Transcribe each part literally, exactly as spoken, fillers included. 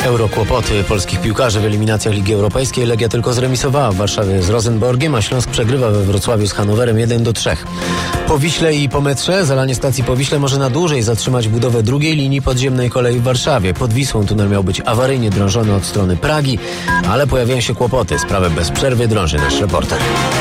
Eurokłopoty polskich piłkarzy w eliminacjach Ligi Europejskiej. Legia tylko zremisowała w Warszawie z Rosenborgiem, a Śląsk przegrywa we Wrocławiu z Hannowerem jeden do trzech. Po Wiśle i po metrze zalanie stacji po Wiśle może na dłużej zatrzymać budowę drugiej linii podziemnej kolei w Warszawie. Pod Wisłą tunel miał być awaryjnie drążony od strony Pragi, ale pojawiają się kłopoty. Sprawę bez przerwy drąży nasz reporter.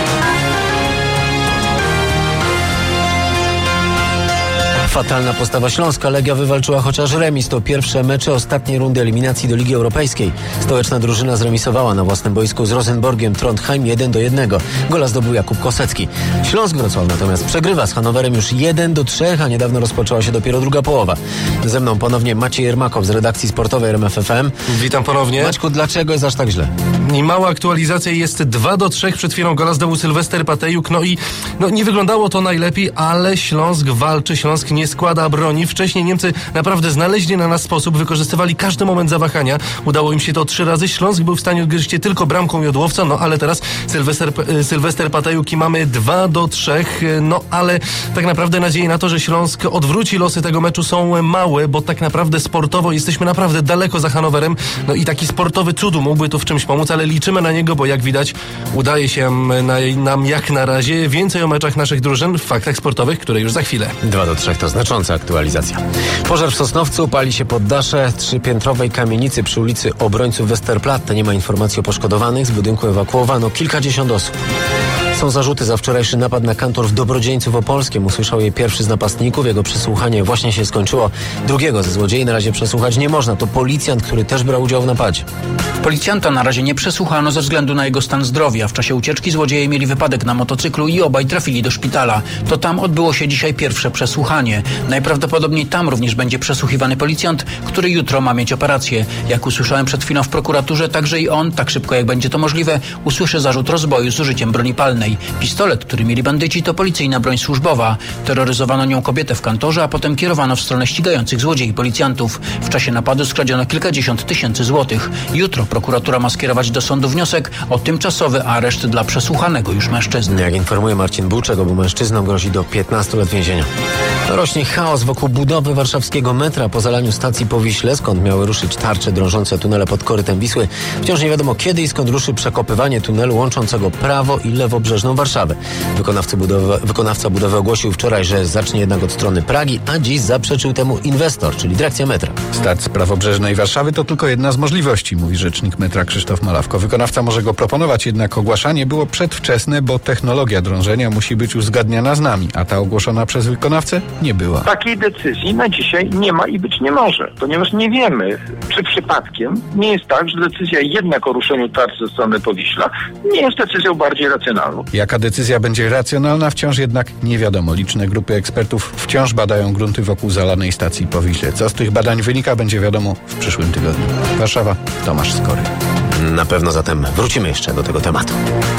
Fatalna postawa Śląska. Legia wywalczyła chociaż remis. To pierwsze mecze ostatniej rundy eliminacji do Ligi Europejskiej. Stołeczna drużyna zremisowała na własnym boisku z Rosenborgiem Trondheim jeden do jednego. Gola zdobył Jakub Kosecki. Śląsk Wrocław natomiast przegrywa z Hannowerem już jeden do trzech, a niedawno rozpoczęła się dopiero druga połowa. Ze mną ponownie Maciej Jermakow z redakcji sportowej R M F F M. Witam ponownie. Maćku, dlaczego jest aż tak źle? I mała aktualizacja, jest dwa do trzech. Przed chwilą gola zdobył Sylwester Patejuk. No i no, nie wyglądało to najlepiej, ale Śląsk walczy. Śląsk nie składa broni. Wcześniej Niemcy naprawdę znaleźli na nas sposób, wykorzystywali każdy moment zawahania. Udało im się to trzy razy. Śląsk był w stanie odgryźć się tylko bramką Jodłowca, no ale teraz Sylwester, Sylwester Patejuk i mamy dwa do trzech. No ale tak naprawdę nadzieje na to, że Śląsk odwróci losy tego meczu są małe, bo tak naprawdę sportowo jesteśmy naprawdę daleko za Hannowerem. No i taki sportowy cud mógłby tu w czymś pomóc, ale liczymy na niego, bo jak widać udaje się na, nam jak na razie. Więcej o meczach naszych drużyn w faktach sportowych, które już za chwilę. dwa do trzech to znacząca aktualizacja. Pożar w Sosnowcu, pali się poddasze trzypiętrowej kamienicy przy ulicy Obrońców Westerplatte. Nie ma informacji o poszkodowanych. Z budynku ewakuowano kilkadziesiąt osób. Są zarzuty za wczorajszy napad na kantor w Dobrodzieńcu Opolskim. Usłyszał je pierwszy z napastników. Jego przesłuchanie właśnie się skończyło. Drugiego ze złodziei na razie przesłuchać nie można. To policjant, który też brał udział w napadzie. Policjanta na razie nie przesłuchano ze względu na jego stan zdrowia. W czasie ucieczki złodzieje mieli wypadek na motocyklu i obaj trafili do szpitala. To tam odbyło się dzisiaj pierwsze przesłuchanie. Najprawdopodobniej tam również będzie przesłuchiwany policjant, który jutro ma mieć operację. Jak usłyszałem przed chwilą w prokuraturze, także i on, tak szybko jak będzie to możliwe, usłyszy zarzut rozboju z użyciem broni palnej. Pistolet, który mieli bandyci, to policyjna broń służbowa. Terroryzowano nią kobietę w kantorze, a potem kierowano w stronę ścigających złodziei policjantów. W czasie napadu skradziono kilkadziesiąt tysięcy złotych. Jutro prokuratura ma skierować do sądu wniosek o tymczasowy areszt dla przesłuchanego już mężczyzny. Jak informuje Marcin Buczek, obu mężczyznom grozi do piętnastu lat więzienia. Rośnie chaos wokół budowy warszawskiego metra po zalaniu stacji po Wiśle, skąd miały ruszyć tarcze drążące tunele pod korytem Wisły. Wciąż nie wiadomo kiedy i skąd ruszy przekopywanie tunelu łączącego prawo i lewobrzeżną Warszawę. Wykonawca budowy, wykonawca budowy ogłosił wczoraj, że zacznie jednak od strony Pragi, a dziś zaprzeczył temu inwestor, czyli dyrekcja metra. Start z prawobrzeżnej Warszawy to tylko jedna z możliwości, mówi rzecznik metra Krzysztof Malawko. Wykonawca może go proponować, jednak ogłaszanie było przedwczesne, bo technologia drążenia musi być uzgadniana z nami, a ta ogłoszona przez wykonawcę nie była. Takiej decyzji na dzisiaj nie ma i być nie może, ponieważ nie wiemy, czy przypadkiem nie jest tak, że decyzja jednak o ruszeniu tarcz ze strony Powiśla nie jest decyzją bardziej racjonalną. Jaka decyzja będzie racjonalna, wciąż jednak nie wiadomo. Liczne grupy ekspertów wciąż badają grunty wokół zalanej stacji po Wiśle. Co z tych badań wynika, będzie wiadomo w przyszłym tygodniu. Warszawa, Tomasz Skory. Na pewno zatem wrócimy jeszcze do tego tematu.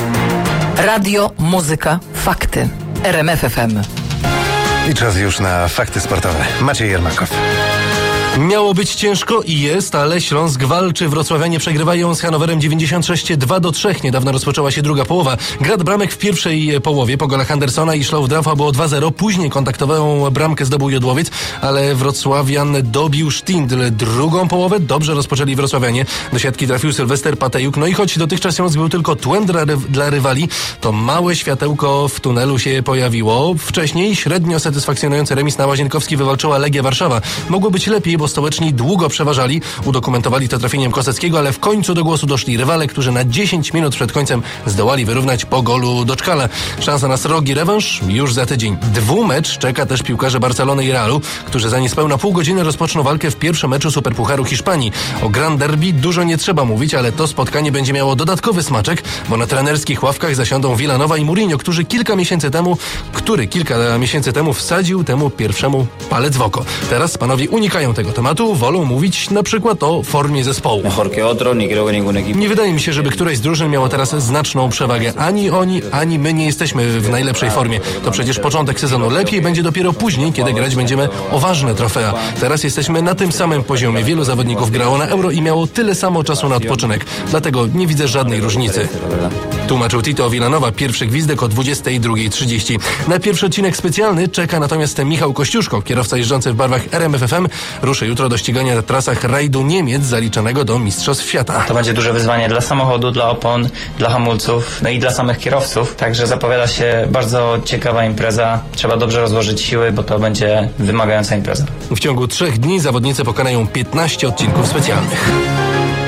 Radio, muzyka, fakty. R M F F M. I czas już na fakty sportowe. Maciej Jermakow. Miało być ciężko i jest, ale Śląsk walczy. Wrocławianie przegrywają z Hannowerem dziewięćdziesiąt sześć dwa do trzech. Niedawno rozpoczęła się druga połowa. Grad bramek w pierwszej połowie po golach Andersona i Schlaudrafa było dwa zero. Później kontaktową bramkę zdobył Jodłowiec, ale wrocławian dobił Sztindl. Drugą połowę dobrze rozpoczęli wrocławianie. Do siatki trafił Sylwester Patejuk. No i choć dotychczas Śląsk był tylko tłem dla, dla rywali, to małe światełko w tunelu się pojawiło. Wcześniej średnio satysfakcjonujący remis na Łazienkowski wywalczyła Legia Warszawa. Mogło być lepiej, bo stołeczni długo przeważali, udokumentowali to trafieniem Koseckiego, ale w końcu do głosu doszli rywale, którzy na dziesięć minut przed końcem zdołali wyrównać po golu Doczkala. Szansa na srogi rewanż już za tydzień. Dwumecz czeka też piłkarze Barcelony i Realu, którzy za niespełna pół godziny rozpoczną walkę w pierwszym meczu Superpucharu Hiszpanii. O Grand Derby dużo nie trzeba mówić, ale to spotkanie będzie miało dodatkowy smaczek, bo na trenerskich ławkach zasiądą Villanova i Mourinho, którzy kilka miesięcy temu, który kilka miesięcy temu wsadził temu pierwszemu palec w oko. Teraz panowie unikają tego tematu, wolą mówić na przykład o formie zespołu. Nie wydaje mi się, żeby któraś z drużyn miała teraz znaczną przewagę. Ani oni, ani my nie jesteśmy w najlepszej formie. To przecież początek sezonu. Lepiej będzie dopiero później, kiedy grać będziemy o ważne trofea. Teraz jesteśmy na tym samym poziomie. Wielu zawodników grało na Euro i miało tyle samo czasu na odpoczynek. Dlatego nie widzę żadnej różnicy. Tłumaczył Tito Villanova. Pierwszy gwizdek o dwudziestej drugiej trzydzieści. Na pierwszy odcinek specjalny czeka natomiast Michał Kościuszko, kierowca jeżdżący w barwach R M F F M. Ruszy ruszy jutro do ścigania na trasach rajdu Niemiec zaliczonego do Mistrzostw Świata. To będzie duże wyzwanie dla samochodu, dla opon, dla hamulców, no i dla samych kierowców. Także zapowiada się bardzo ciekawa impreza. Trzeba dobrze rozłożyć siły, bo to będzie wymagająca impreza. W ciągu trzech dni zawodnicy pokonają piętnaście odcinków specjalnych.